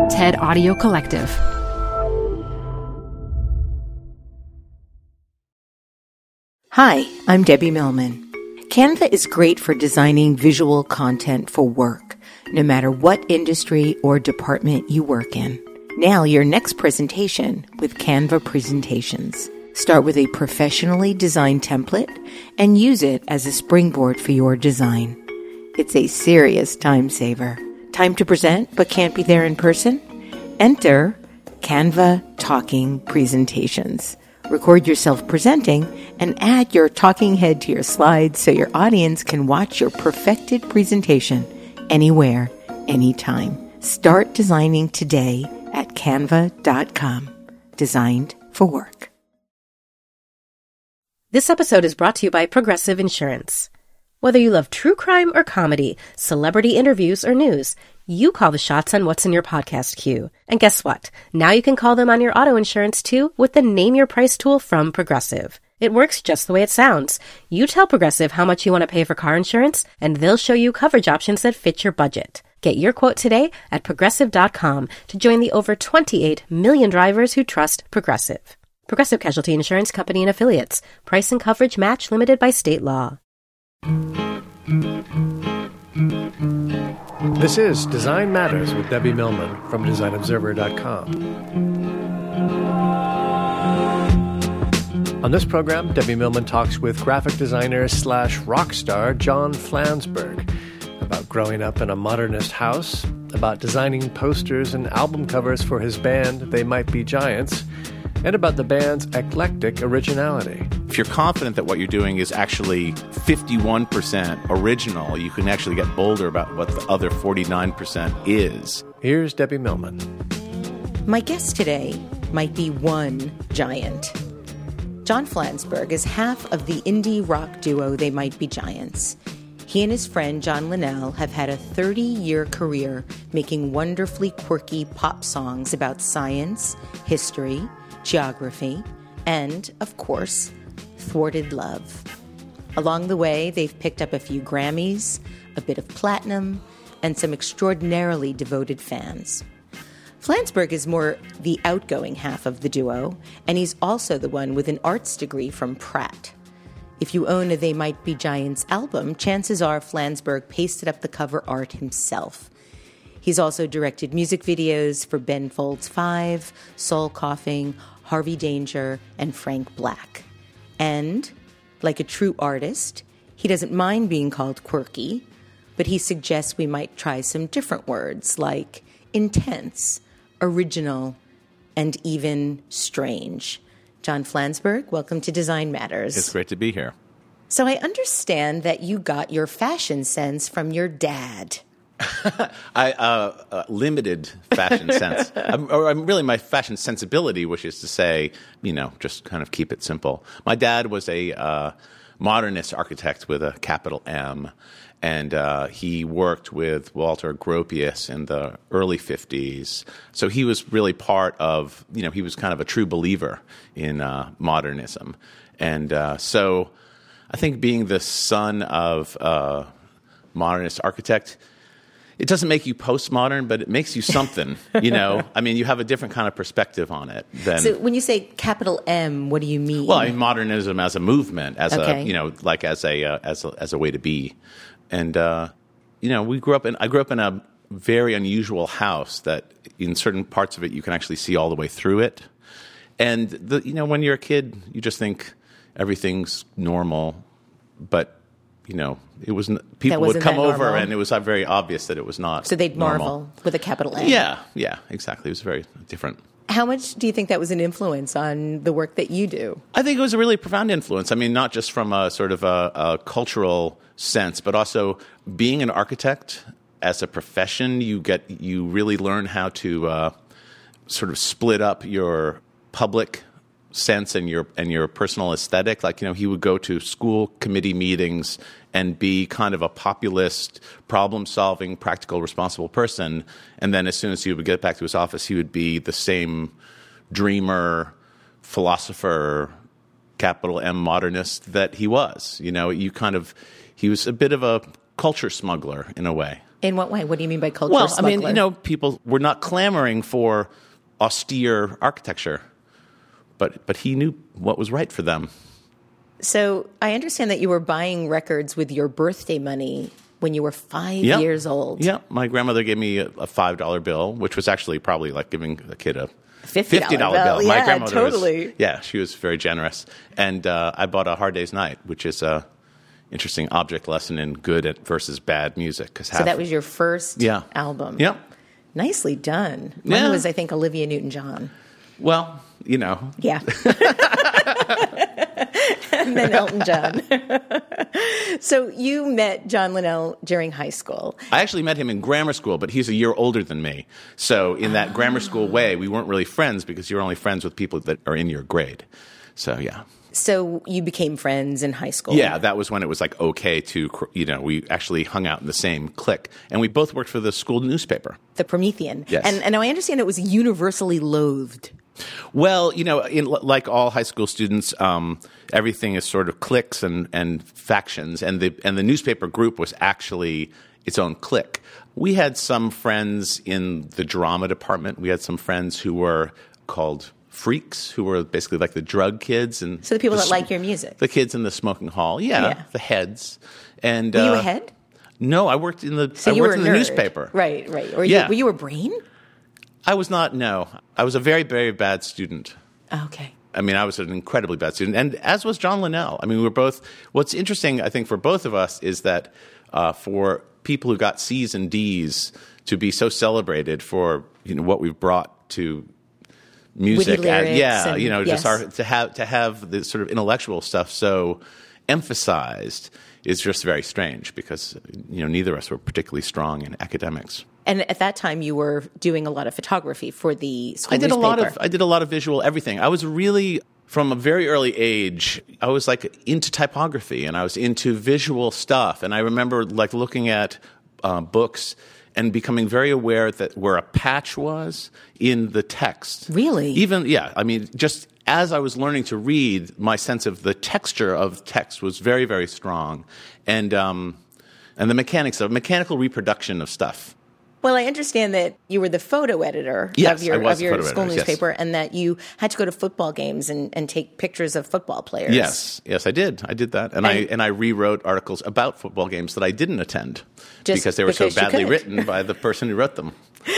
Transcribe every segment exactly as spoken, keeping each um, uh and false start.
TED Audio Collective. Hi, I'm Debbie Millman. Canva is great for designing visual content for work, no matter what industry or department you work in. Now, your next presentation with Canva Presentations. Start with a professionally designed template and use it as a springboard for your design. It's a serious time saver. Time to present but can't be there in person? Enter Canva Talking Presentations. Record yourself presenting and add your talking head to your slides so your audience can watch your perfected presentation anywhere, anytime. Start designing today at canva dot com. Designed for work. This episode is brought to you by Progressive Insurance. Whether you love true crime or comedy, celebrity interviews or news, you call the shots on what's in your podcast queue. And guess what? Now you can call them on your auto insurance too with the Name Your Price tool from Progressive. It works just the way it sounds. You tell Progressive how much you want to pay for car insurance, and they'll show you coverage options that fit your budget. Get your quote today at progressive dot com to join the over twenty-eight million drivers who trust Progressive. Progressive Casualty Insurance Company and Affiliates. Price and coverage match limited by state law. This is Design Matters with Debbie Millman from design observer dot com. On this program, Debbie Millman talks with graphic designer slash rock star John Flansburgh about growing up in a modernist house, about designing posters and album covers for his band They Might Be Giants, and about the band's eclectic originality. If you're confident that what you're doing is actually fifty-one percent original, you can actually get bolder about what the other forty-nine percent is. Here's Debbie Millman. My guest today might be one giant. John Flansburgh is half of the indie rock duo They Might Be Giants. He and his friend John Linnell have had a thirty-year career making wonderfully quirky pop songs about science, history, geography, and, of course, thwarted love. Along the way, they've picked up a few Grammys, a bit of platinum, and some extraordinarily devoted fans. Flansburgh is more the outgoing half of the duo, and he's also the one with an arts degree from Pratt. If you own a They Might Be Giants album, chances are Flansburgh pasted up the cover art himself. He's also directed music videos for Ben Folds Five, Soul Coughing, Harvey Danger, and Frank Black. And, like a true artist, he doesn't mind being called quirky, but he suggests we might try some different words like intense, original, and even strange. John Flansburgh, welcome to Design Matters. It's great to be here. So I understand that you got your fashion sense from your dad. I uh, uh, limited fashion sense, I'm, or I'm really my fashion sensibility, which is to say, you know, just kind of keep it simple. My dad was a uh, modernist architect with a capital M, and uh, he worked with Walter Gropius in the early fifties. So he was really part of, you know, he was kind of a true believer in uh, modernism, and uh, so I think being the son of a modernist architect, it doesn't make you postmodern, but it makes you something, you know? I mean, you have a different kind of perspective on it than... So when you say capital M, what do you mean? Well, I mean, modernism as a movement, as okay. a, you know, like as a, uh, as a, as a way to be. And, uh, you know, we grew up in, I grew up in a very unusual house that in certain parts of it, you can actually see all the way through it. And, the, you know, when you're a kid, you just think everything's normal, but... You know, it was people would come over, and it was very obvious that it was not. So they'd normal. marvel with a capital M. Yeah, yeah, exactly. It was very different. How much do you think that was an influence on the work that you do? I think it was a really profound influence. I mean, not just from a sort of a, a cultural sense, but also being an architect as a profession. You get you really learn how to uh, sort of split up your public sense and your and your personal aesthetic. Like, you know, he would go to school committee meetings and be kind of a populist, problem-solving, practical, responsible person. And then as soon as he would get back to his office, he would be the same dreamer, philosopher, capital M modernist that he was. You know, you kind of, he was a bit of a culture smuggler in a way. In what way? What do you mean by culture Well, smuggler? I mean, you know, people were not clamoring for austere architecture, but but he knew what was right for them. So I understand that you were buying records with your birthday money when you were five Yeah. years old. Yeah, my grandmother gave me a, a five dollar bill, which was actually probably like giving a kid a fifty dollar fifty dollar bill. bill. My Yeah, grandmother totally. was, yeah, she was very generous. And uh, I bought A Hard Day's Night, which is a interesting object lesson in good versus bad music. 'Cause So half, that was your first Yeah. album. Yep. Nicely done. Mine Yeah. was, I think, Olivia Newton-John. Well, you know. Yeah. And then Elton John. So you met John Linnell during high school. I actually met him in grammar school, but he's a year older than me. So in that grammar school way, we weren't really friends because you're only friends with people that are in your grade. So, yeah. So you became friends in high school. Yeah, that was when it was like okay to, you know, we actually hung out in the same clique. And we both worked for the school newspaper. The Promethean. Yes. And, and I understand it was universally loathed. Well, you know, in, like all high school students, um, everything is sort of cliques and, and factions, and the and the newspaper group was actually its own clique. We had some friends in the drama department. We had some friends who were called freaks, who were basically like the drug kids, and So the people the, that like your music. the kids in the smoking hall. Yeah, Yeah. the heads. And Were you uh, a head? No, I worked in the So I you worked were in a the nerd. newspaper. Right, right. Or Yeah. you, were you a brain? I was not. No, I was a very, very bad student. Oh, okay. I mean, I was an incredibly bad student, and as was John Linnell. I mean, we were both. What's interesting, I think, for both of us is that uh, for people who got C's and D's to be so celebrated for you know what we've brought to music, Witty lyrics yeah, and- you know, yes. just our to have to have the sort of intellectual stuff so emphasized is just very strange because you know neither of us were particularly strong in academics. And at that time, you were doing a lot of photography for the school I did newspaper. a lot of I did a lot of visual everything. I was really from a very early age. I was like into typography and I was into visual stuff. And I remember like looking at uh, books and becoming very aware that where a patch was in the text. Really? Even yeah. I mean, just as I was learning to read, my sense of the texture of text was very very strong, and um, and the mechanics of mechanical reproduction of stuff. Well, I understand that you were the photo editor Yes, of your, I was of the your photo school editor, yes. newspaper, and that you had to go to football games and, and take pictures of football players. Yes, yes, I did. I did that, and, I and I rewrote articles about football games that I didn't attend Just because they were so because you badly could. written by the person who wrote them.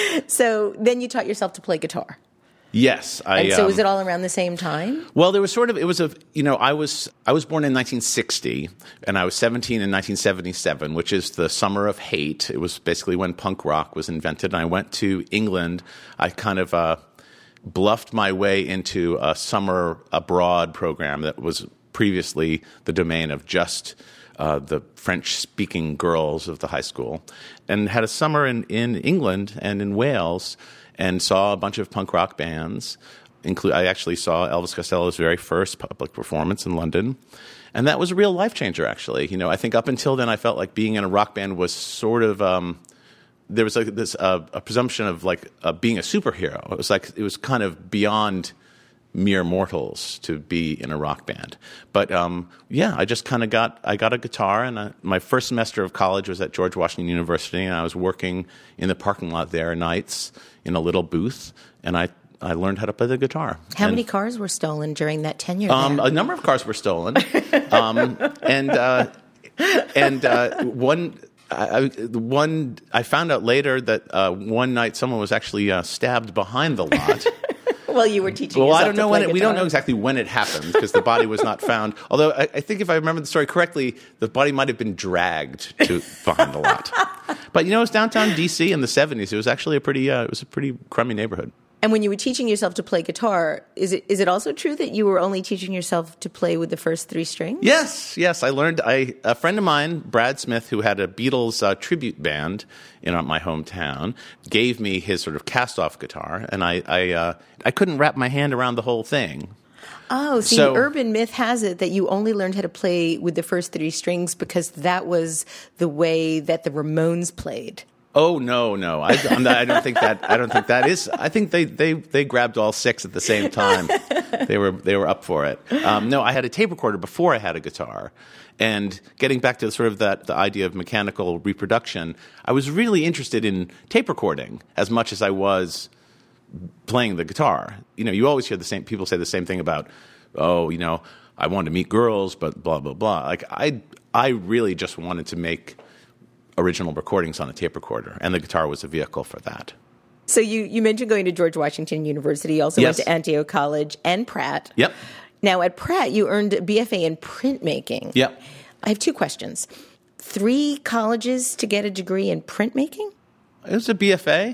So then you taught yourself to play guitar. Yes, I. And so um, was it all around the same time? Well, there was sort of it was a you know I was I was born in nineteen sixty and I was seventeen in nineteen seventy-seven, which is the summer of hate. It was basically when punk rock was invented. And I went to England. I kind of uh, bluffed my way into a summer abroad program that was previously the domain of just uh, the French-speaking girls of the high school, and had a summer in, in England and in Wales. And saw a bunch of punk rock bands. Include, I actually saw Elvis Costello's very first public performance in London. And that was a real life changer, actually. You know, I think up until then I felt like being in a rock band was sort of, um, there was like this uh, a presumption of like uh, being a superhero. It was like, it was kind of beyond mere mortals to be in a rock band. But um, yeah, I just kind of got, I got a guitar, and I, my first semester of college was at George Washington University, and I was working in the parking lot there nights in a little booth, and I, I learned how to play the guitar. How and, many cars were stolen during that tenure? Um, there? a number of cars were stolen, um, and uh, and uh, one. I, I, one I found out later that uh, one night someone was actually uh, stabbed behind the lot. Well, you were teaching. Well, yourself I don't to know play when it, we don't guitar. know exactly when it happened because the body was not found. Although I, I think if I remember the story correctly, the body might have been dragged to behind the lot. But you know, it was downtown D C in the seventies. It was actually a pretty uh, it was a pretty crummy neighborhood. And when you were teaching yourself to play guitar, is it is it also true that you were only teaching yourself to play with the first three strings? Yes, yes. I learned. I a friend of mine, Brad Smith, who had a Beatles uh, tribute band in uh, my hometown, gave me his sort of cast-off guitar, and I I, uh, I couldn't wrap my hand around the whole thing. Oh, see, So- the urban myth has it that you only learned how to play with the first three strings because that was the way that the Ramones played. Oh no, no! I, I'm not, I don't think that. I don't think that is. I think they, they, they grabbed all six at the same time. they were they were up for it. Um, no, I had a tape recorder before I had a guitar. And getting back to sort of that the idea of mechanical reproduction, I was really interested in tape recording as much as I was playing the guitar. You know, you always hear the same people say the same thing about, oh, you know, I wanted to meet girls, but blah blah blah. Like I I really just wanted to make original recordings on a tape recorder, and the guitar was a vehicle for that. So you, you mentioned going to George Washington University. You also Yes. went to Antioch College and Pratt. Yep. Now, at Pratt, you earned a B F A in printmaking. Yep. I have two questions. Three colleges to get a degree in printmaking? It was a B F A.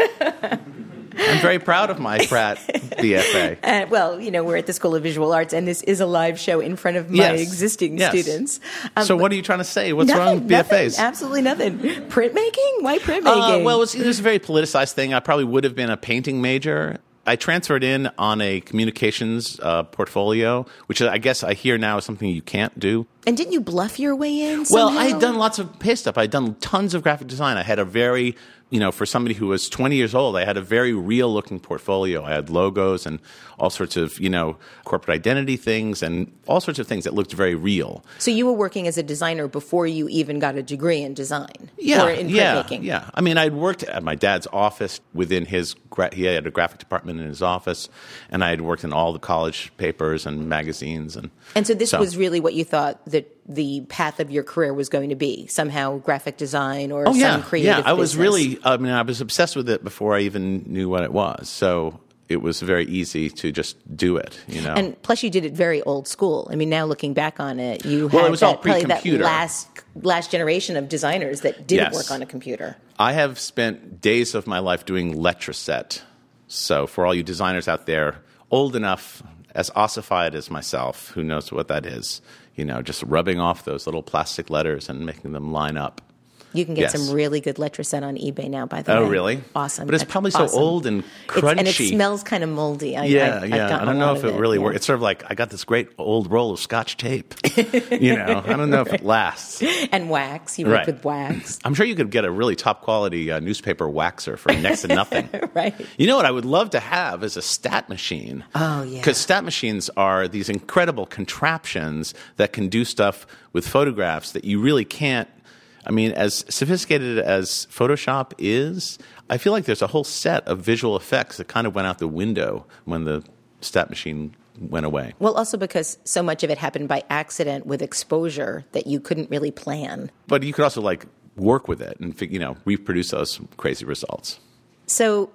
I'm very proud of my Pratt B F A. Uh, well, you know, we're at the School of Visual Arts, and this is a live show in front of my Yes. existing Yes. students. Um, So what are you trying to say? What's nothing, wrong with B F As? Nothing, absolutely nothing. Printmaking? Why printmaking? Uh, well, it was, it was a very politicized thing. I probably would have been a painting major. I transferred in on a communications uh, portfolio, which I guess I hear now is something you can't do. And didn't you bluff your way in Well, somehow? I had done lots of pay stuff. I had done tons of graphic design. I had a very, you know, for somebody who was twenty years old, I had a very real-looking portfolio. I had logos and all sorts of, you know, corporate identity things and all sorts of things that looked very real. So you were working as a designer before you even got a degree in design? Yeah, Or in yeah, printmaking? yeah. I mean, I'd worked at my dad's office within his, gra- he had a graphic department in his office, and I had worked in all the college papers and magazines. And And so this was really what you thought that the path of your career was going to be, somehow graphic design or Oh, some yeah, creative yeah. I was business. really, I mean, I was obsessed with it before I even knew what it was. So it was very easy to just do it, you know. And plus, you did it very old school. I mean, now looking back on it, you Well, had it was that, all probably that pre-computer. last last generation of designers that didn't Yes. work on a computer. I have spent days of my life doing Letraset. So for all you designers out there, old enough, as ossified as myself, who knows what that is, you know, just rubbing off those little plastic letters and making them line up. You can get Yes. some really good Letraset on eBay now, by the Oh, way. really? Awesome. But it's That's probably so awesome. old and It's, and it crunchy. smells kind of moldy. I, Yeah, I've, I've yeah. gotten I don't a know lot if of it really yeah. works. It's sort of like I got this great old roll of Scotch tape. You know, I don't know if it lasts. And wax. You work Right. with wax. I'm sure you could get a really top quality uh, newspaper waxer for next to nothing. Right. You know what I would love to have is a stat machine. Oh, yeah. Because stat machines are these incredible contraptions that can do stuff with photographs that you really can't. I mean, as sophisticated as Photoshop is, I feel like there's a whole set of visual effects that kind of went out the window when the stat machine went away. Well, also because so much of it happened by accident with exposure that you couldn't really plan. But you could also like work with it and, you know, reproduce those crazy results. So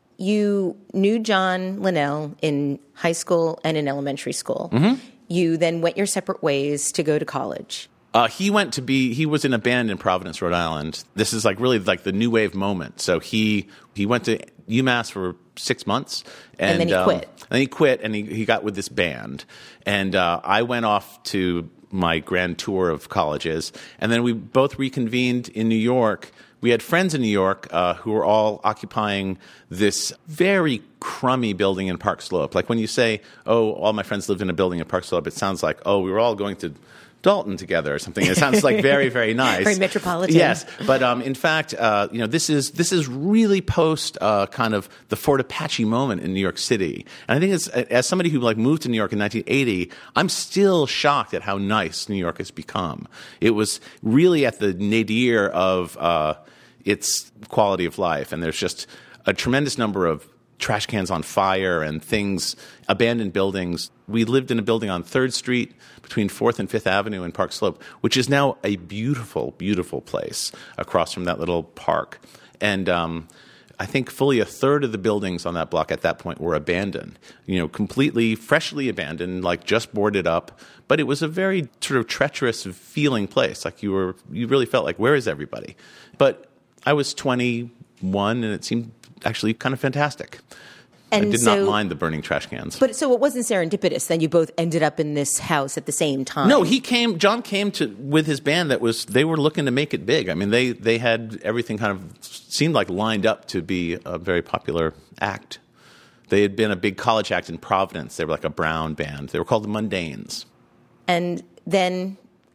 you knew John Linnell in high school and in elementary school. Mm-hmm. You then went your separate ways to go to college. Uh, he went to be, he was in a band in Providence, Rhode Island. This is like really like the new wave moment. So he, he went to UMass for six months. And, And then he um, quit. And he quit and he, he got with this band. And uh, I went off to my grand tour of colleges. And then we both reconvened in New York. We had friends in New York uh, who were all occupying this very crummy building in Park Slope. Like when you say, oh, all my friends lived in a building in Park Slope, it sounds like, oh, we were all going to Dalton together or something. It sounds like very, very nice. Very metropolitan. Yes, but um, in fact, uh, you know, this is this is really post uh, kind of the Fort Apache moment in New York City. And I think it's, as somebody who like moved to New York in nineteen eighty, I'm still shocked at how nice New York has become. It was really at the nadir of uh, its quality of life, and there's just a tremendous number of trash cans on fire and things, abandoned buildings. We lived in a building on third Street between fourth and fifth Avenue in Park Slope, which is now a beautiful, beautiful place across from that little park. And um, I think fully a third of the buildings on that block at that point were abandoned, you know, completely freshly abandoned, like just boarded up. But it was a very sort of treacherous feeling place. Like you were, you really felt like, where is everybody? But I was twenty-one and it seemed actually kind of fantastic. And I did so, not mind the burning trash cans. But so it wasn't serendipitous. Then you both ended up in this house at the same time. No, he came. John came to with his band that was. They were looking to make it big. I mean, they they had everything kind of seemed like lined up to be a very popular act. They had been a big college act in Providence. They were like a brown band. They were called the Mundanes. And then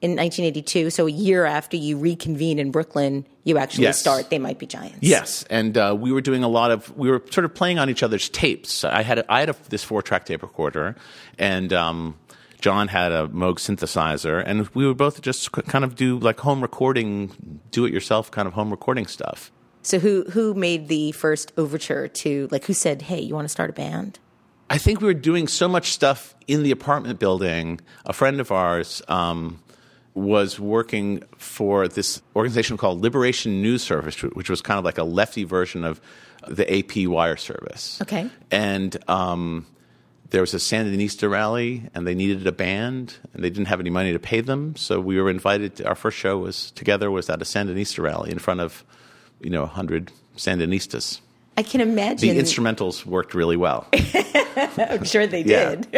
in nineteen eighty-two. So a year after you reconvene in Brooklyn, you actually Yes. start They Might Be Giants. Yes, and uh, we were doing a lot of, we were sort of playing on each other's tapes. I had a, I had a, this four-track tape recorder, and um, John had a Moog synthesizer, and we would both just kind of do like home recording, do-it-yourself kind of home recording stuff. So who who made the first overture to, like, who said, hey, you want to start a band? I think we were doing so much stuff in the apartment building. A friend of ours um, was working for this organization called Liberation News Service, which was kind of like a lefty version of the A P wire service. Okay. And um, there was a Sandinista rally, and they needed a band, and they didn't have any money to pay them. So we were invited to, our first show was together was at a Sandinista rally in front of, you know, a hundred Sandinistas. I can imagine. The instrumentals worked really well. I'm sure they Yeah. did.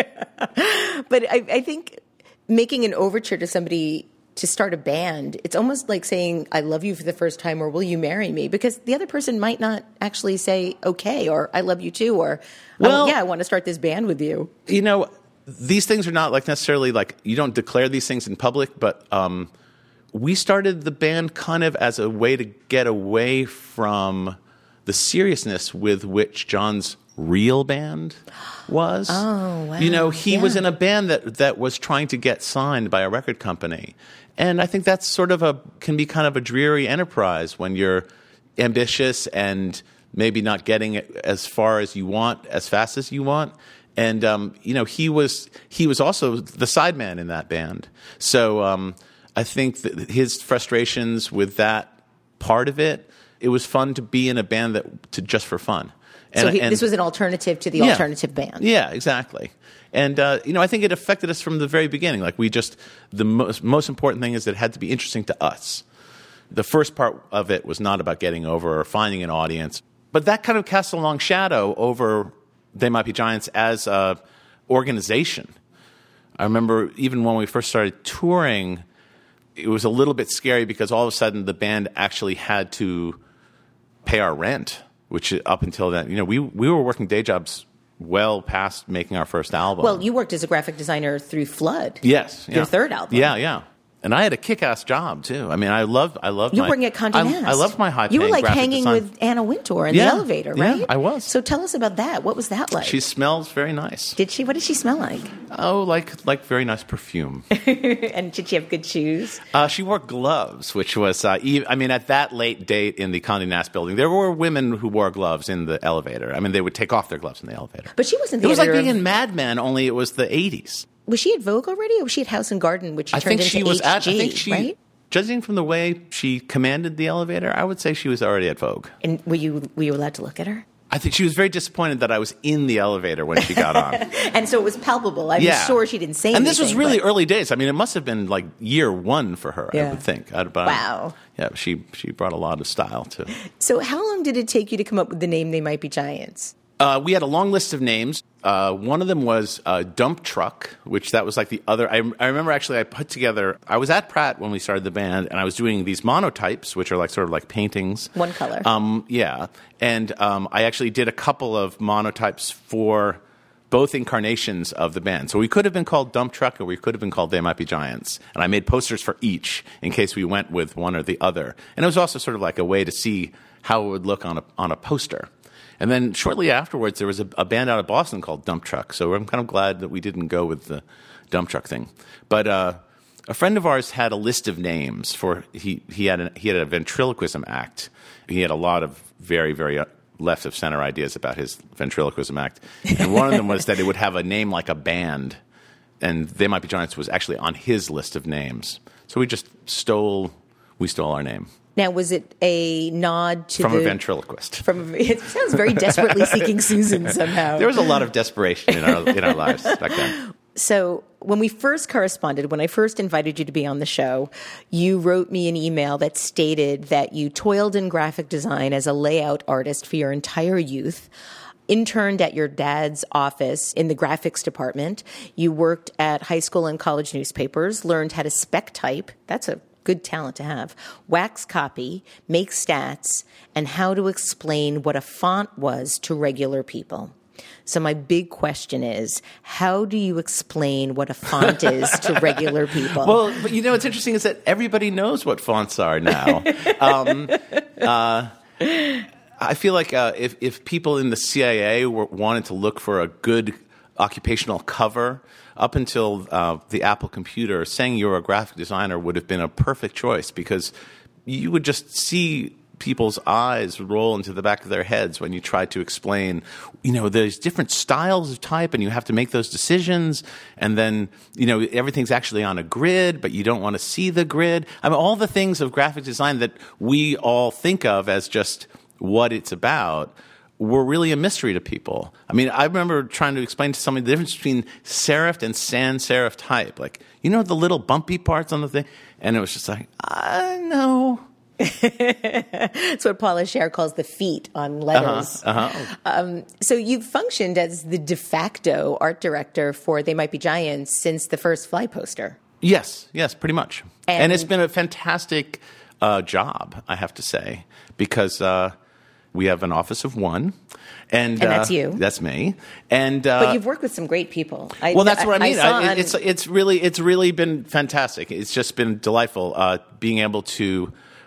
But I, I think making an overture to somebody to start a band, it's almost like saying, I love you for the first time, or will you marry me? Because the other person might not actually say, okay, or I love you too, or, Well- oh, yeah, I want to start this band with you. You know, these things are not like necessarily like, you don't declare these things in public, but um, we started the band kind of as a way to get away from the seriousness with which John's real band was. Oh, wow. You know, he Yeah. was in a band that, that was trying to get signed by a record company. And I think that's sort of a, can be kind of a dreary enterprise when you're ambitious and maybe not getting it as far as you want, as fast as you want. And, um, you know, he was, he was also the sideman in that band. So um, I think that his frustrations with that part of it, it was fun to be in a band that to just for fun. And, So he, and- this was an alternative to the Yeah. alternative band. Yeah, exactly. And uh, you know, I think it affected us from the very beginning. Like we just the most most important thing is that it had to be interesting to us. The first part of it was not about getting over or finding an audience, but that kind of casts a long shadow over They Might Be Giants as a organization. I remember even when we first started touring, it was a little bit scary because all of a sudden the band actually had to pay our rent, which up until then, you know, we we were working day jobs well past making our first album. Well, you worked as a graphic designer through Flood. yes, Your yeah. third album. Yeah, yeah. And I had a kick-ass job too. I mean, I loved, I loved. You were my, working at Condé I, Nast. I loved my high. You were like graphic hanging design. with Anna Wintour in Yeah, the elevator, yeah, right? I was. So tell us about that. What was that like? She smells very nice. Did she? What did she smell like? Oh, like like very nice perfume. And did she have good shoes? Uh, she wore gloves, which was, uh, e- I mean, at that late date in the Condé Nast building, there were women who wore gloves in the elevator. I mean, they would take off their gloves in the elevator. But she wasn't the It was like editor being of- in Mad Men, only it was the eighties. Was she at Vogue already, or was she at House and Garden, which she I turned think into she was H G, at. I think she, right? judging from the way she commanded the elevator, I would say she was already at Vogue. And were you were you allowed to look at her? I think she was very disappointed that I was in the elevator when she got on. And so it was palpable. I'm Yeah. sure she didn't say And anything. this was really but- early days. I mean, it must have been like year one for her, I Yeah. would think. I, but Wow. Yeah, she she brought a lot of style too. So how long did it take you to come up with the name They Might Be Giants? Uh, we had a long list of names. Uh, one of them was uh, Dump Truck, which that was like the other. I, I remember actually I put together, I was at Pratt when we started the band, and I was doing these monotypes, which are like sort of like paintings. One color. Um, yeah. And um, I actually did a couple of monotypes for both incarnations of the band. So we could have been called Dump Truck, or we could have been called They Might Be Giants. And I made posters for each in case we went with one or the other. And it was also sort of like a way to see how it would look on a on a poster. And then shortly afterwards, there was a, a band out of Boston called Dump Truck. So I'm kind of glad that we didn't go with the Dump Truck thing. But uh, a friend of ours had a list of names for he he had a, he had a ventriloquism act. He had a lot of very very left of center ideas about his ventriloquism act, and one of them was that it would have a name like a band, and They Might Be Giants was actually on his list of names. So we just stole we stole our name. Now, was it a nod to From the... a ventriloquist. From a, it sounds very desperately seeking Susan somehow. There was a lot of desperation in our in our lives back then. So when we first corresponded, when I first invited you to be on the show, you wrote me an email that stated that you toiled in graphic design as a layout artist for your entire youth, interned at your dad's office in the graphics department. You worked at high school and college newspapers, learned how to spec type. That's a good talent to have. Wax copy, make stats, and how to explain what a font was to regular people. So my big question is, how do you explain what a font is to regular people? Well, but you know what's interesting is that everybody knows what fonts are now. um, uh, I feel like uh, if, if people in the C I A were, wanted to look for a good occupational cover, up until uh, the Apple computer, saying you're a graphic designer would have been a perfect choice, because you would just see people's eyes roll into the back of their heads when you try to explain, you know, there's different styles of type and you have to make those decisions. And then, you know, everything's actually on a grid, but you don't want to see the grid. I mean, all the things of graphic design that we all think of as just what it's about were really a mystery to people. I mean, I remember trying to explain to somebody the difference between serif and sans serif type. Like, you know, the little bumpy parts on the thing? And it was just like, I know. It's what Paula Scher calls the feet on letters. Uh-huh, uh-huh. Um, so you've functioned as the de facto art director for They Might Be Giants since the first Fly poster. Yes, yes, pretty much. And, And it's been a fantastic uh, job, I have to say, because uh, we have an office of one. And, And that's uh, you. That's me. And uh, But you've worked with some great people. I, well, that's what I mean. saw I, on- it's it's really it's really been fantastic. It's just been delightful uh, being able to.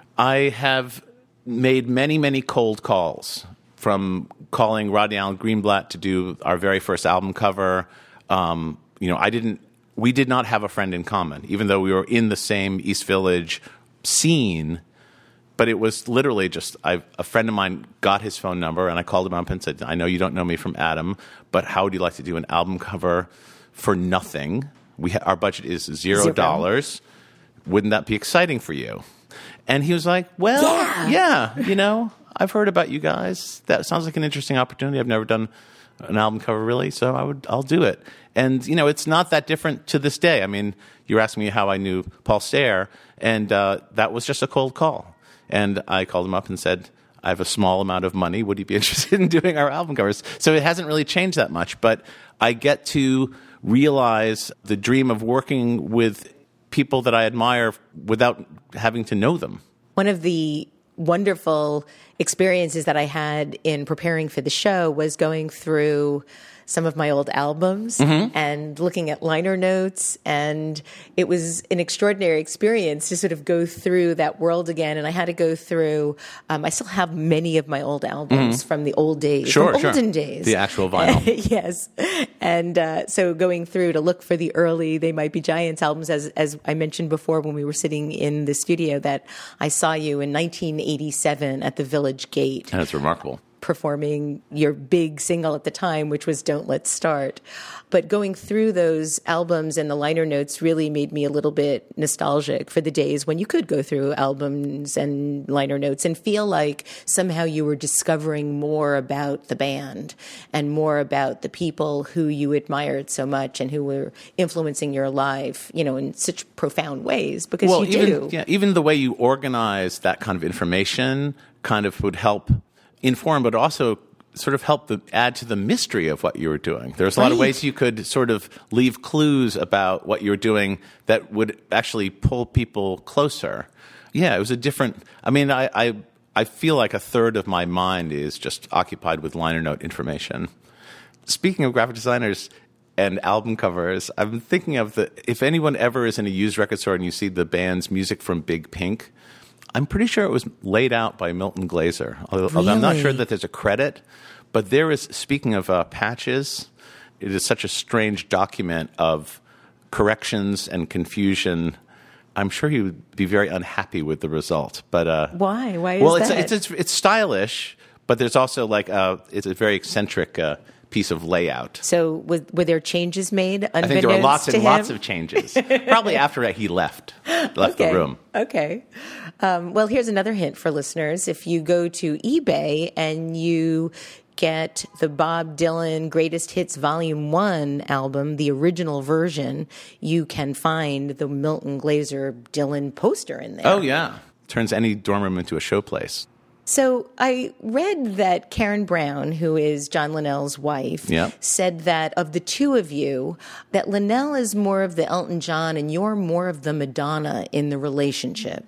I have made many many cold calls, from calling Rodney Allen Greenblatt to do our very first album cover. Um, you know, I didn't. We did not have a friend in common, even though we were in the same East Village scene. But it was literally just I, a friend of mine got his phone number, and I called him up and said, I know you don't know me from Adam, but how would you like to do an album cover for nothing? We ha- Our budget is zero dollars. Wouldn't that be exciting for you? And he was like, well, yeah. yeah, you know, I've heard about you guys. That sounds like an interesting opportunity. I've never done an album cover, really, so I would, I'll do it. And, you know, it's not that different to this day. I mean, you're asking me how I knew Paul Stair, and uh, that was just a cold call. And I called him up and said, I have a small amount of money. Would you be interested in doing our album covers? So it hasn't really changed that much, but I get to realize the dream of working with people that I admire without having to know them. One of the wonderful experiences that I had in preparing for the show was going through some of my old albums mm-hmm. and looking at liner notes. And it was an extraordinary experience to sort of go through that world again. And I had to go through, um, I still have many of my old albums mm-hmm. from the old days, sure, from sure. olden days. The actual vinyl. Yes. And uh, so going through to look for the early They Might Be Giants albums, as, as I mentioned before when we were sitting in the studio, that I saw you in nineteen eighty-seven at the Village Gate. That's remarkable. Performing your big single at the time, which was Don't Let's Start. But going through those albums and the liner notes really made me a little bit nostalgic for the days when you could go through albums and liner notes and feel like somehow you were discovering more about the band and more about the people who you admired so much and who were influencing your life, you know, in such profound ways, because well, you even, do. Yeah, even the way you organize that kind of information kind of would help inform, but also sort of help the, add to the mystery of what you were doing. There's a lot of ways you could sort of leave clues about what you were doing that would actually pull people closer. Yeah, it was a different... I mean, I, I, I feel like a third of my mind is just occupied with liner note information. Speaking of graphic designers and album covers, I've been thinking of the... If anyone ever is in a used record store and you see the band's Music from Big Pink, I'm pretty sure it was laid out by Milton Glaser. Although, really? although I'm not sure that there's a credit. But there is, speaking of uh, patches, it is such a strange document of corrections and confusion. I'm sure he would be very unhappy with the result. But uh, why? Why is well, that? Well, it's, it's, it's, it's stylish, but there's also like a, it's a very eccentric uh, piece of layout. So was, were there changes made? I think there were lots and him? lots of changes. Probably after he left, left okay. the room. Okay. Um, well, here's another hint for listeners. If you go to eBay and you get the Bob Dylan Greatest Hits Volume one album, the original version, you can find the Milton Glaser Dylan poster in there. Oh, yeah. Turns any dorm room into a showplace. So I read that Karen Brown, who is John Linnell's wife, yep. said that of the two of you, that Linnell is more of the Elton John and you're more of the Madonna in the relationship.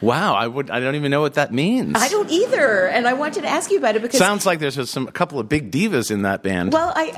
Wow, I would. I don't even know what that means. I don't either, and I wanted to ask you about it because sounds like there's some a couple of big divas in that band. Well, I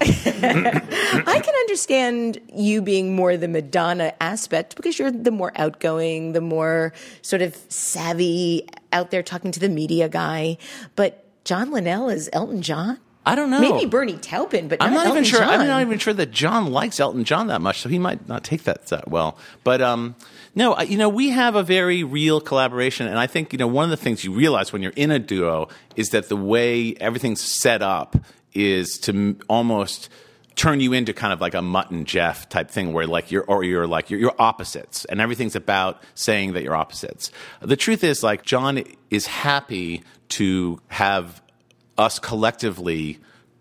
I can understand you being more the Madonna aspect because you're the more outgoing, the more sort of savvy, out there talking to the media guy. But John Linnell is Elton John? I don't know. Maybe Bernie Taupin, but not I'm not Elton even sure. John. I'm not even sure that John likes Elton John that much, so he might not take that that well. But um, no, I, you know, we have a very real collaboration, and I think you know one of the things you realize when you're in a duo is that the way everything's set up is to m- almost turn you into kind of like a Mutt and Jeff type thing, where like you're or you're like you're, you're opposites, and everything's about saying that you're opposites. The truth is, like John is happy to have us collectively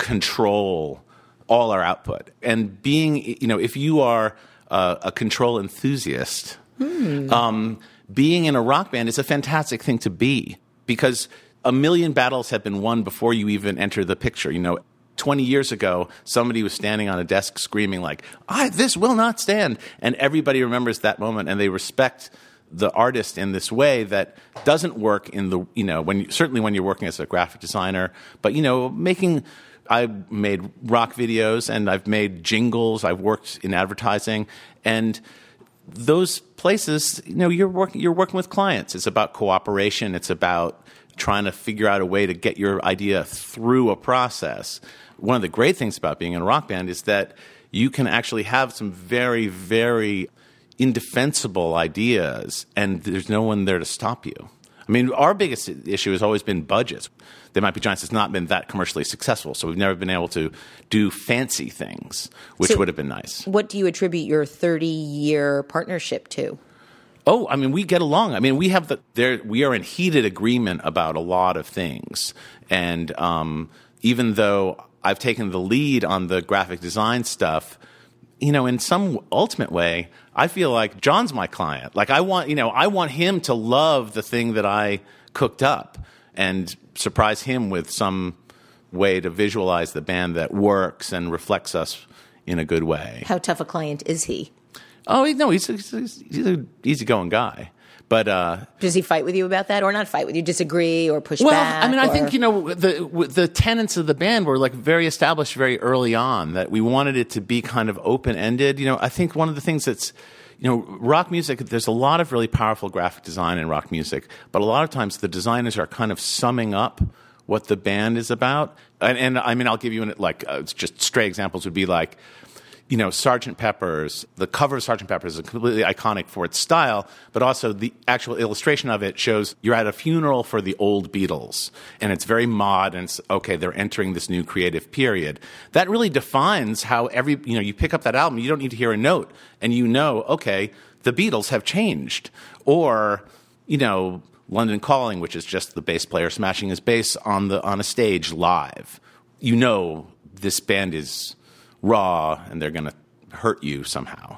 control all our output. And being, you know, if you are uh, a control enthusiast, hmm. um, being in a rock band is a fantastic thing to be, because a million battles have been won before you even enter the picture. You know, twenty years ago, somebody was standing on a desk screaming like, "I, this will not stand." And everybody remembers that moment, and they respect the artist in this way that doesn't work in the, you know, when certainly when you're working as a graphic designer, but, you know, making, I made rock videos and I've made jingles, I've worked in advertising, and those places, you know, you're working, you're working with clients. It's about cooperation. It's about trying to figure out a way to get your idea through a process. One of the great things about being in a rock band is that you can actually have some very, very indefensible ideas, and there's no one there to stop you. I mean, our biggest issue has always been budgets. They Might Be Giants has not been that commercially successful, so we've never been able to do fancy things, which so would have been nice. What do you attribute your thirty-year partnership to? Oh, I mean, we get along. I mean, we have the there. We are in heated agreement about a lot of things, and um, even though I've taken the lead on the graphic design stuff, you know, in some ultimate way, I feel like John's my client. Like I want, you know, I want him to love the thing that I cooked up and surprise him with some way to visualize the band that works and reflects us in a good way. How tough a client is he? Oh, no, he's, he's, he's an easygoing guy. But uh, does he fight with you about that, or not fight with you? Disagree or push well, back? Well, I mean, I or... think you know the the tenets of the band were like very established very early on. That we wanted it to be kind of open ended. You know, I think one of the things that's you know rock music. There's a lot of really powerful graphic design in rock music, but a lot of times the designers are kind of summing up what the band is about. And, and I mean, I'll give you an, like uh, just stray examples would be like. You know, Sergeant Pepper's, the cover of Sergeant Pepper's is completely iconic for its style, but also the actual illustration of it shows you're at a funeral for the old Beatles, and it's very mod, and it's, okay, they're entering this new creative period. That really defines how every, you know, you pick up that album, you don't need to hear a note, and you know, okay, the Beatles have changed. Or, you know, London Calling, which is just the bass player smashing his bass on the on a stage live. You know this band is raw, and they're going to hurt you somehow.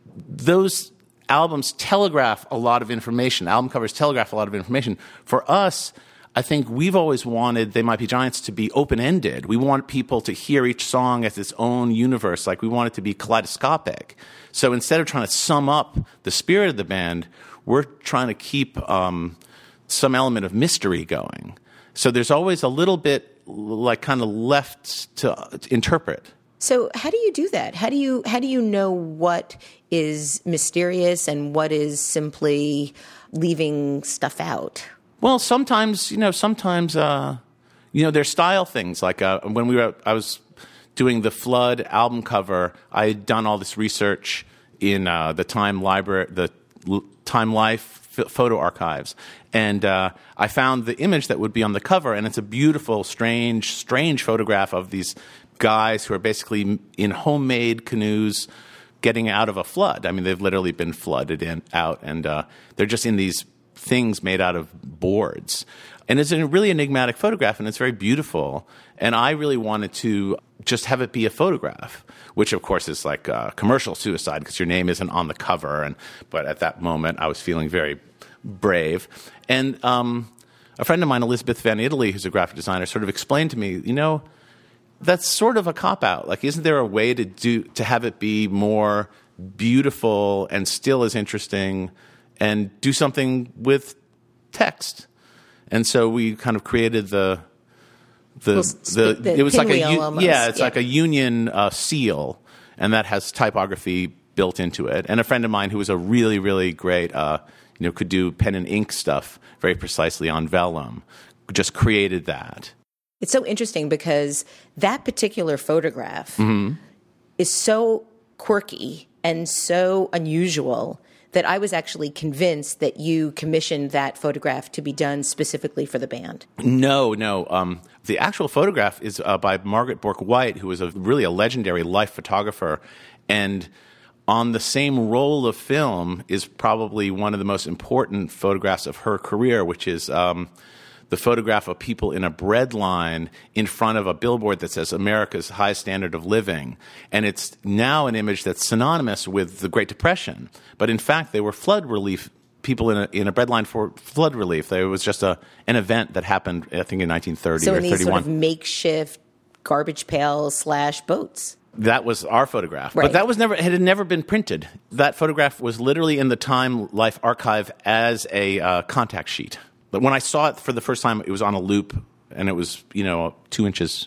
Those albums telegraph a lot of information. Album covers telegraph a lot of information. For us, I think we've always wanted They Might Be Giants to be open-ended. We want people to hear each song as its own universe. Like, we want it to be kaleidoscopic. So instead of trying to sum up the spirit of the band, we're trying to keep um, some element of mystery going. So there's always a little bit, like, kind of left to, to interpret. So how do you do that? How do you how do you know what is mysterious and what is simply leaving stuff out? Well, sometimes, you know, sometimes, uh, you know, there's style things. Like uh, when we were, I was doing the Flood album cover, I had done all this research in uh, the Time Library, the L- Time Life f- photo archives. And uh, I found the image that would be on the cover, and it's a beautiful, strange, strange photograph of these guys who are basically in homemade canoes getting out of a flood. I mean, they've literally been flooded in out, and uh, they're just in these things made out of boards. And it's a really enigmatic photograph, and it's very beautiful. And I really wanted to just have it be a photograph, which, of course, is like uh, commercial suicide because your name isn't on the cover. And but at that moment, I was feeling very brave. And um, a friend of mine, Elizabeth Van Italy, who's a graphic designer, sort of explained to me, you know, that's sort of a cop-out. Like, isn't there a way to do to have it be more beautiful and still as interesting, and do something with text. And so we kind of created the the Well, the, the it was like a pinwheel u- almost, yeah, it's yeah. like a union uh, seal, and that has typography built into it. And a friend of mine who was a really really great uh, you know could do pen and ink stuff very precisely on vellum, just created that. It's so interesting because that particular photograph Mm-hmm. is so quirky and so unusual that I was actually convinced that you commissioned that photograph to be done specifically for the band. No, no. Um, the actual photograph is uh, by Margaret Bourke White, who was a, really a legendary life photographer. And on the same roll of film is probably one of the most important photographs of her career, which is um, the photograph of people in a bread line in front of a billboard that says America's high standard of living. And it's now an image that's synonymous with the Great Depression. But in fact, they were flood relief people in a, in a bread line for flood relief. There was just a an event that happened, I think, in nineteen thirty So or in these thirty-one. sort of makeshift garbage pails slash boats. That was our photograph. Right. But that was never it had never been printed. That photograph was literally in the Time Life archive as a uh, contact sheet. But when I saw it for the first time, it was on a loop, and it was, you know, two inches.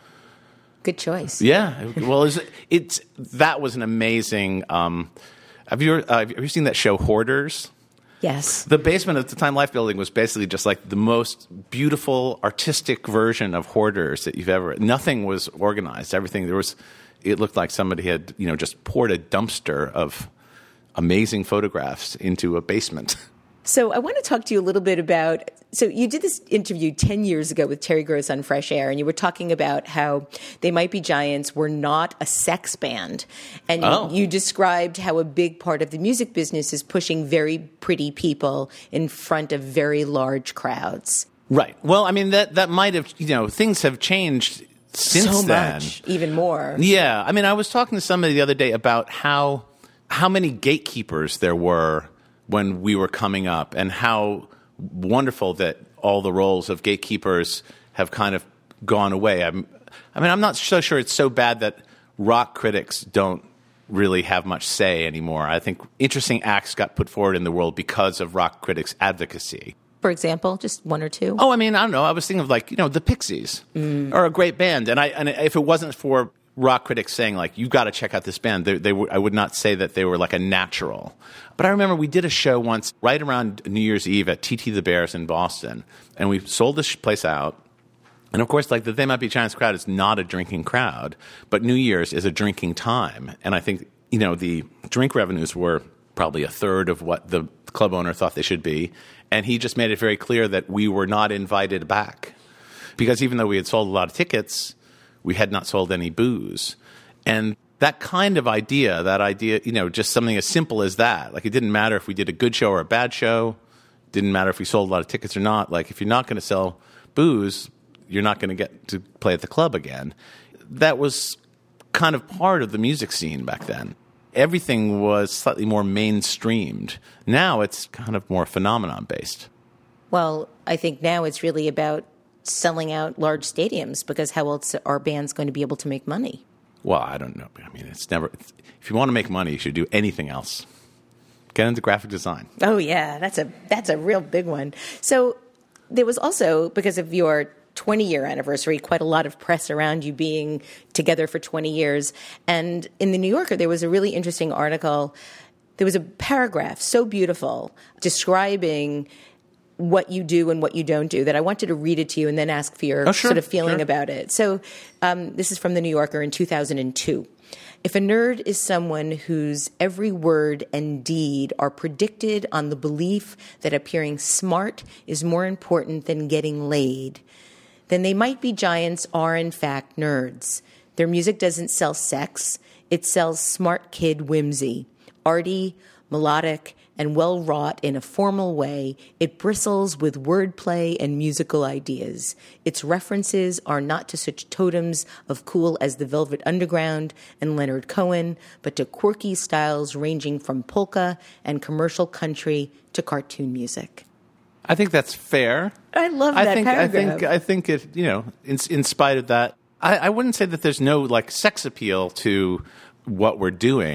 Good choice. Yeah. Well, it's, it's that was an amazing. Um, have you uh, have you seen that show Hoarders? Yes. The basement of the Time Life building was basically just like the most beautiful, artistic version of Hoarders that you've ever. Nothing was organized. Everything there was. It looked like somebody had, you know, just poured a dumpster of amazing photographs into a basement. So I want to talk to you a little bit about, so you did this interview ten years ago with Terry Gross on Fresh Air, and you were talking about how They Might Be Giants were not a sex band. And Oh. you, you described how a big part of the music business is pushing very pretty people in front of very large crowds. Right. Well, I mean, that, that might have, you know, things have changed since so then. much, even more. Yeah. I mean, I was talking to somebody the other day about how how many gatekeepers there were when we were coming up, and how wonderful that all the roles of gatekeepers have kind of gone away. I'm, I mean, I'm not so sure it's so bad that rock critics don't really have much say anymore. I think interesting acts got put forward in the world because of rock critics' advocacy. For example, just one or two? Oh, I mean, I don't know. I was thinking of, like, you know, the Pixies Mm. are a great band. And I and if it wasn't for rock critics saying, like, you got to check out this band, they, they were, I would not say that they were like a natural. But I remember we did a show once right around New Year's Eve at T T the Bears in Boston. And we sold this place out. And of course, like, the They Might Be Giants crowd is not a drinking crowd, but New Year's is a drinking time. And I think, you know, the drink revenues were probably a third of what the club owner thought they should be. And he just made it very clear that we were not invited back. Because even though we had sold a lot of tickets, we had not sold any booze. And that kind of idea, that idea, you know, just something as simple as that. Like, it didn't matter if we did a good show or a bad show. It didn't matter if we sold a lot of tickets or not. Like, if you're not going to sell booze, you're not going to get to play at the club again. That was kind of part of the music scene back then. Everything was slightly more mainstreamed. Now it's kind of more phenomenon-based. Well, I think now it's really about selling out large stadiums, because how else are bands going to be able to make money? Well, I don't know. I mean, it's never. It's, if you want to make money, you should do anything else. Get into graphic design. Oh yeah, that's a that's a real big one. So there was also, because of your twenty-year anniversary, quite a lot of press around you being together for twenty years. And in the New Yorker, there was a really interesting article. There was a paragraph so beautiful describing what you do and what you don't do that I wanted to read it to you and then ask for your Oh, sure, sort of feeling sure. about it. So um, this is from the New Yorker in two thousand two. If a nerd is someone whose every word and deed are predicted on the belief that appearing smart is more important than getting laid, then They Might Be Giants are in fact nerds. Their music doesn't sell sex. It sells smart kid whimsy. Arty, melodic, and well-wrought in a formal way, it bristles with wordplay and musical ideas. Its references are not to such totems of cool as the Velvet Underground and Leonard Cohen, but to quirky styles ranging from polka and commercial country to cartoon music. I think that's fair. I love I that think, paragraph. I think. I think it. You know, in, in spite of that, I, I wouldn't say that there's no like sex appeal to what we're doing,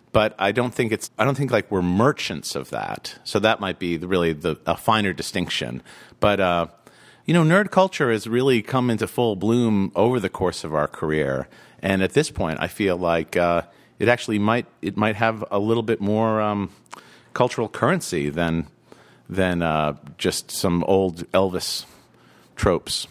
but I don't think it's, I don't think like we're merchants of that. So that might be the, really the, a finer distinction. But, uh, you know, nerd culture has really come into full bloom over the course of our career. And at this point, I feel like uh, it actually might, it might have a little bit more um, cultural currency than, than uh, just some old Elvis tropes.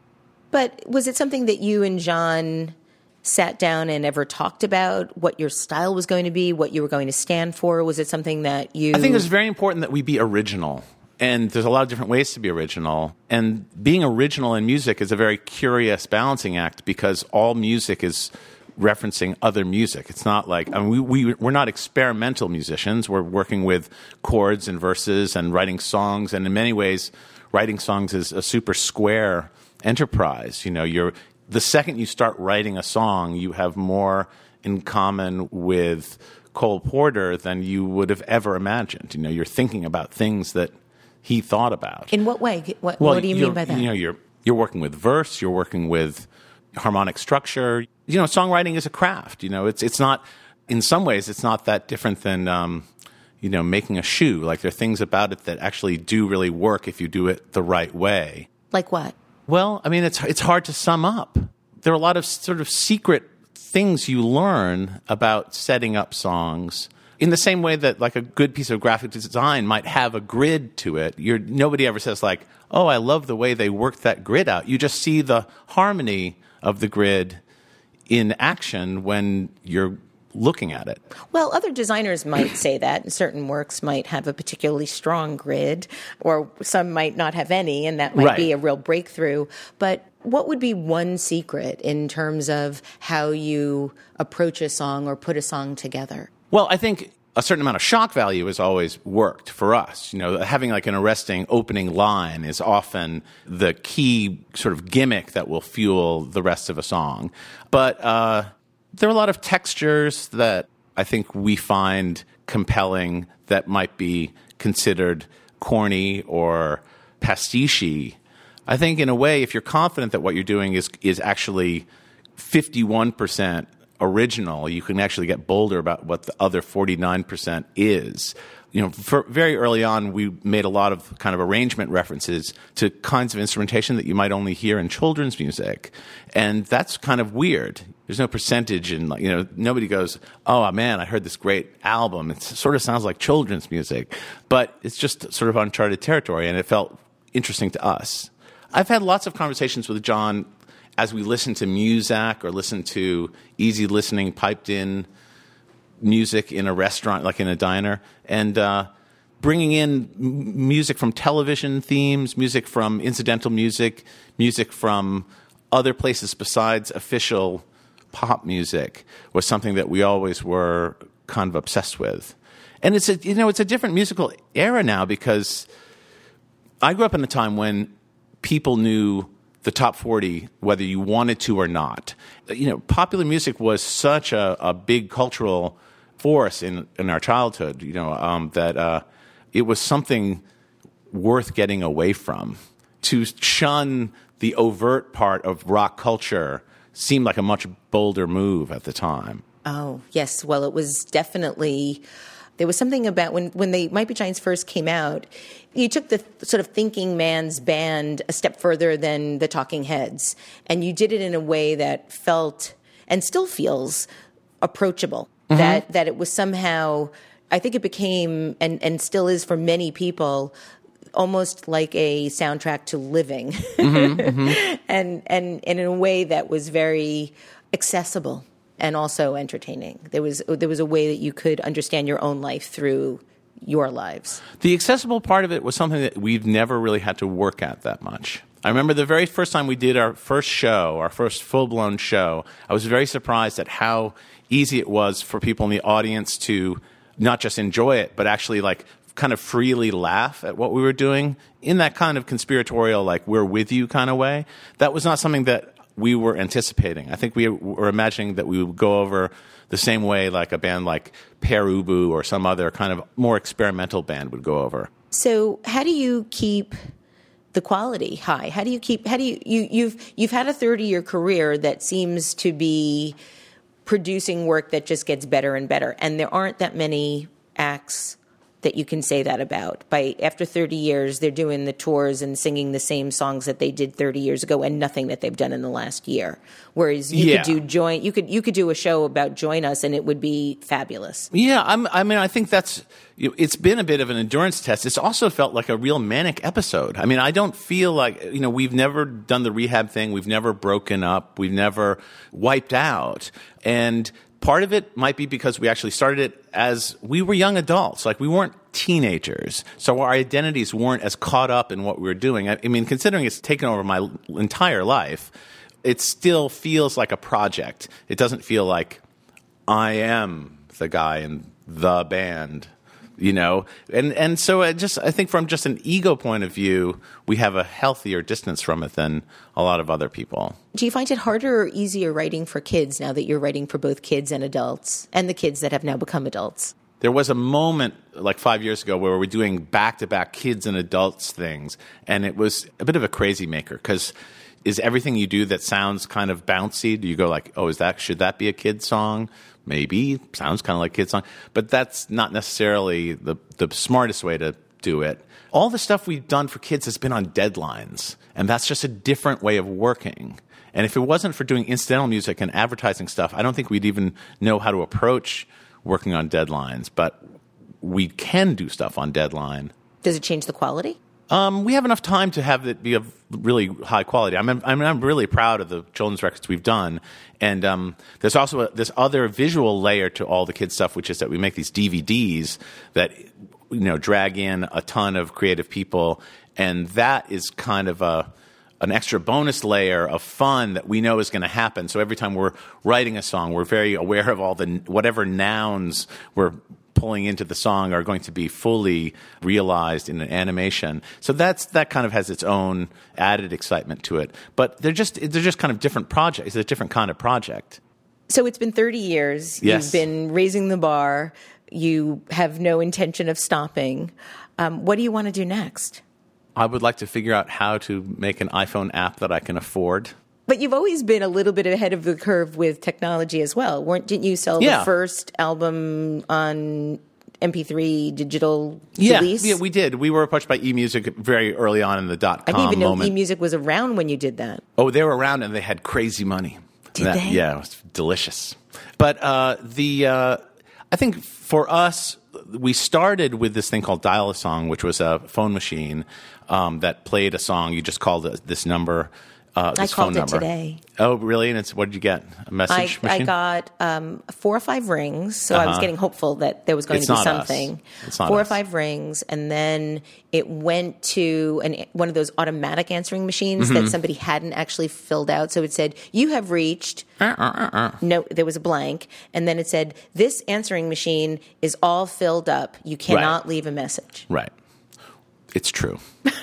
But was it something that you and John sat down and ever talked about, what your style was going to be, what you were going to stand for? Was it something that you... I think it's very important that we be original. And there's a lot of different ways to be original. And being original in music is a very curious balancing act because all music is referencing other music. It's not like... I mean, we, we, we're not experimental musicians. We're working with chords and verses and writing songs. And in many ways, writing songs is a super square enterprise. You know, you're... The second you start writing a song, you have more in common with Cole Porter than you would have ever imagined. You know, you're thinking about things that he thought about. In what way? What, well, what do you mean by that? You know, you're you're working with verse, you're working with harmonic structure. You know, songwriting is a craft. You know, it's it's not, in some ways, it's not that different than, um, you know, making a shoe. Like, there are things about it that actually do really work if you do it the right way. Like what? Well, I mean, it's it's hard to sum up. There are a lot of sort of secret things you learn about setting up songs in the same way that like a good piece of graphic design might have a grid to it. You're, nobody ever says like, oh, I love the way they worked that grid out. You just see the harmony of the grid in action when you're looking at it. Well, other designers might say that, and certain works might have a particularly strong grid, or some might not have any, and that might Right. be a real breakthrough. But what would be one secret in terms of how you approach a song or put a song together? Well, I think a certain amount of shock value has always worked for us. You know, having like an arresting opening line is often the key sort of gimmick that will fuel the rest of a song. But uh, there are a lot of textures that I think we find compelling that might be considered corny or pastiche. I think in a way, if you're confident that what you're doing is is actually fifty-one percent original, you can actually get bolder about what the other forty-nine percent is. You know, for very early on, we made a lot of kind of arrangement references to kinds of instrumentation that you might only hear in children's music. And that's kind of weird. There's no percentage in, you know, nobody goes, oh, man, I heard this great album. It sort of sounds like children's music. But it's just sort of uncharted territory, and it felt interesting to us. I've had lots of conversations with John as we listen to Muzak or listen to easy listening, piped in music in a restaurant, like in a diner, and uh, bringing in m- music from television themes, music from incidental music, music from other places besides official pop music was something that we always were kind of obsessed with. And it's a, you know, it's a different musical era now because I grew up in a time when people knew the top forty, whether you wanted to or not. You know, popular music was such a, a big cultural force in, in our childhood, you know, um, that uh, it was something worth getting away from. To shun the overt part of rock culture seemed like a much bolder move at the time. Oh, yes. Well, it was definitely... There was something about when, when the Might Be Giants first came out, you took the sort of thinking man's band a step further than the Talking Heads, and you did it in a way that felt and still feels approachable. Mm-hmm. That that it was somehow, I think it became and, and still is for many people, almost like a soundtrack to living, mm-hmm, mm-hmm. and and and in a way that was very accessible. And also entertaining. There was there was a way that you could understand your own life through your lives. The accessible part of it was something that we've never really had to work at that much. I remember the very first time we did our first show, our first full-blown show, I was very surprised at how easy it was for people in the audience to not just enjoy it, but actually like kind of freely laugh at what we were doing in that kind of conspiratorial, like, we're with you kind of way. That was not something that we were anticipating. I think we were imagining that we would go over the same way like a band like Pere Ubu or some other kind of more experimental band would go over. So how do you keep the quality high? How do you keep, how do you, you you've, you've had a thirty year career that seems to be producing work that just gets better and better. And there aren't that many acts that you can say that about. By after thirty years, they're doing the tours and singing the same songs that they did thirty years ago, and nothing that they've done in the last year. Whereas you yeah. could do join, you could you could do a show about Join Us, and it would be fabulous. Yeah, I'm, I mean, I think that's you know, it's been a bit of an endurance test. It's also felt like a real manic episode. I mean, I don't feel like you know we've never done the rehab thing. We've never broken up. We've never wiped out, and part of it might be because we actually started it as we were young adults. Like, we weren't teenagers. So our identities weren't as caught up in what we were doing. I, I mean, considering it's taken over my entire life, it still feels like a project. It doesn't feel like I am the guy in the band, you know? And and so I just I think from just an ego point of view, we have a healthier distance from it than a lot of other people. Do you find it harder or easier writing for kids now that you're writing for both kids and adults, and the kids that have now become adults? There was a moment like five years ago where we were doing back-to-back kids and adults things, and it was a bit of a crazy maker because is everything you do that sounds kind of bouncy? Do you go like, oh, is that should that be a kid song? Maybe. Sounds kind of like a kid song. But that's not necessarily the, the smartest way to do it. All the stuff we've done for kids has been on deadlines, and that's just a different way of working. And if it wasn't for doing incidental music and advertising stuff, I don't think we'd even know how to approach working on deadlines. But we can do stuff on deadline. Does it change the quality? Um, we have enough time to have it be of really high quality. I'm, I'm, I'm really proud of the children's records we've done. And um, there's also a, this other visual layer to all the kids' stuff, which is that we make these D V Ds that, you know, drag in a ton of creative people. And that is kind of a an extra bonus layer of fun that we know is going to happen. So every time we're writing a song, we're very aware of all the whatever nouns we're pulling into the song are going to be fully realized in an animation. So that's that kind of has its own added excitement to it. But they're just they're just kind of different projects. It's a different kind of project. So it's been thirty years. Yes. You've been raising the bar. You have no intention of stopping. Um, what do you want to do next? I would like to figure out how to make an iPhone app that I can afford. But you've always been a little bit ahead of the curve with technology as well. Weren't didn't you sell yeah. the first album on M P three digital yeah, release? Yeah, we did. We were approached by eMusic very early on in the dot-com I didn't even know moment. eMusic was around when you did that. Oh, they were around and they had crazy money. Did that, they? Yeah, it was delicious. But uh, the uh, I think for us, we started with this thing called Dial-A-Song, which was a phone machine um, that played a song. You just called it, this number. Uh, this I called phone it number. today. Oh, really? And it's what did you get? A message I, machine? I got um, four or five rings, so Uh-huh. I was getting hopeful that there was going It's to be not us. something. It's not four us. or five rings, and then it went to an, one of those automatic answering machines Mm-hmm. that somebody hadn't actually filled out. So it said, "You have reached." Uh, uh, uh, uh. No, there was a blank, and then it said, "This answering machine is all filled up. You cannot Right. leave a message." Right. It's true.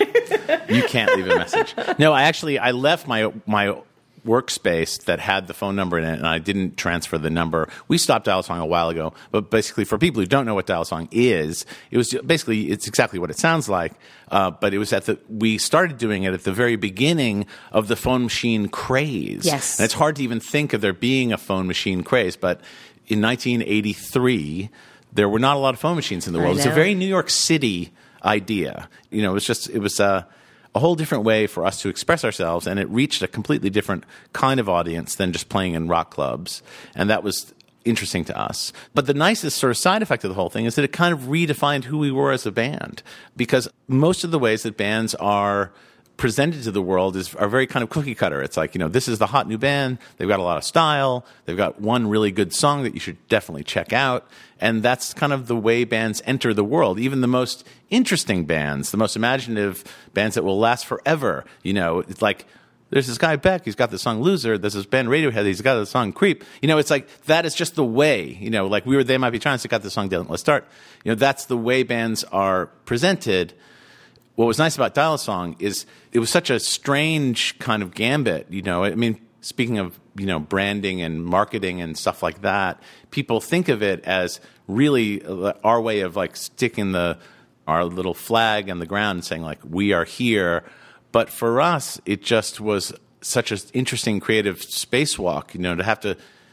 You can't leave a message. No, I actually I left my my workspace that had the phone number in it, and I didn't transfer the number. We stopped Dial-A-Song a while ago, but basically for people who don't know what Dial-A-Song is, it was basically it's exactly what it sounds like. Uh, but it was at the we started doing it at the very beginning of the phone machine craze. Yes, and it's hard to even think of there being a phone machine craze, but in nineteen eighty-three, there were not a lot of phone machines in the I world. It was a know. very New York City idea. You know, it was just, it was a, a whole different way for us to express ourselves, and it reached a completely different kind of audience than just playing in rock clubs. And that was interesting to us. But the nicest sort of side effect of the whole thing is that it kind of redefined who we were as a band. Because most of the ways that bands are presented to the world is are very kind of cookie cutter. It's like, you know, this is the hot new band. They've got a lot of style. They've got one really good song that you should definitely check out. And that's kind of the way bands enter the world. Even the most interesting bands, the most imaginative bands that will last forever. You know, it's like, there's this guy Beck, he's got the song Loser. There's this band Radiohead, he's got the song Creep. You know, it's like, that is just the way. You know, like we were, They Might Be Trying to got the song Don't Let's Start. You know, that's the way bands are presented. What was nice about Dial-A-Song is it was such a strange kind of gambit, you know. I mean, speaking of, you know, branding and marketing and stuff like that, people think of it as really our way of like sticking the our little flag on the ground and saying like, we are here. But for us, it just was such an interesting creative spacewalk, you know, to have to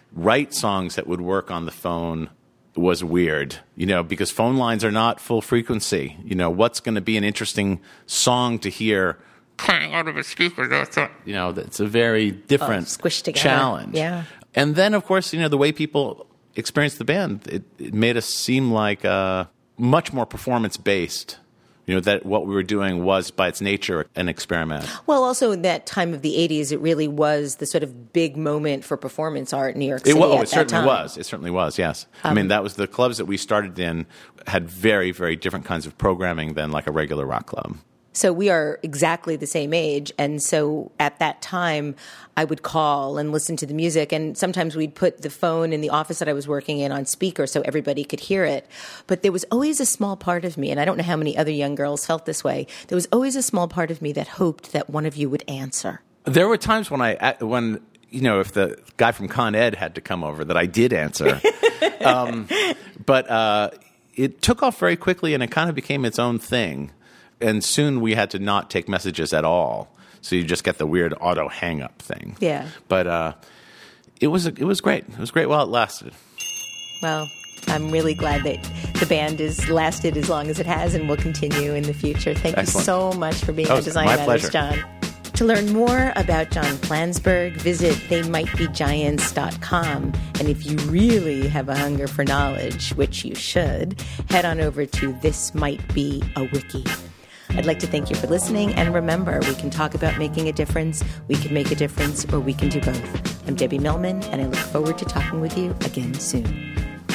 write songs that would work on the phone was weird, you know, because phone lines are not full frequency. You know, what's going to be an interesting song to hear playing out of a speaker? That's a, you know, that's a very different oh, squished together. challenge. Yeah. And then, of course, you know, the way people experienced the band, it, it made us seem like uh, much more performance-based. You know, that what we were doing was, by its nature, an experiment. Well, also in that time of the eighties, it really was the sort of big moment for performance art in New York City. It, was, at it certainly that time. was. It certainly was, yes. Um, I mean, that was the clubs that we started in had very, very different kinds of programming than like a regular rock club. So we are exactly the same age. And so at that time, I would call and listen to the music. And sometimes we'd put the phone in the office that I was working in on speaker so everybody could hear it. But there was always a small part of me, and I don't know how many other young girls felt this way, there was always a small part of me that hoped that one of you would answer. There were times when I, when, you know, if the guy from Con Ed had to come over, that I did answer. um, but uh, it took off very quickly, and it kind of became its own thing. And soon we had to not take messages at all, so you just get the weird auto hang-up thing. Yeah. But uh, it was it was great. It was great while it lasted. Well, I'm really glad that the band has lasted as long as it has and will continue in the future. Thank Excellent. you so much for being Oh, on Design my Matters, pleasure. John. To learn more about John Flansburgh, visit they might be giants dot com. And if you really have a hunger for knowledge, which you should, head on over to This Might Be a Wiki. I'd like to thank you for listening, and remember, we can talk about making a difference, we can make a difference, or we can do both. I'm Debbie Millman, and I look forward to talking with you again soon.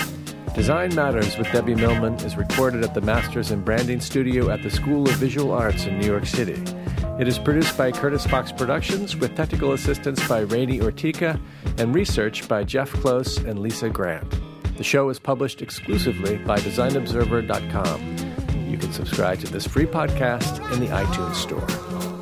Design Matters with Debbie Millman is recorded at the Masters in Branding Studio at the School of Visual Arts in New York City. It is produced by Curtis Fox Productions with technical assistance by Rainey Ortica and research by Jeff Close and Lisa Grant. The show is published exclusively by design observer dot com. You can subscribe to this free podcast in the iTunes Store.